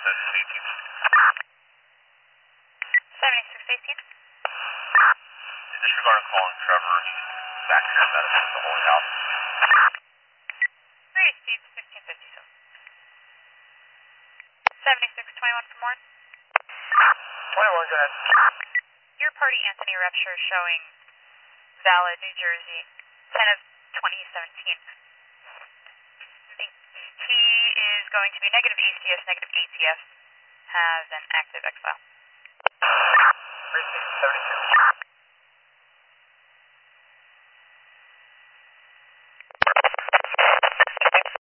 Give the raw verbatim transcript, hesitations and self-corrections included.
eighteen. seventy-six eighteen. Disregard calling Trevor. He's back here in medicine at the Holy House. three Steve, fifteen fifty-seven. seventy-six twenty-one for more. twenty-one, go ahead. Your party Anthony Repture showing Valid, New Jersey, ten of twenty seventeen. He is going to be negative A C S, negative A T F, has an active exile. three Steve, seventy-two.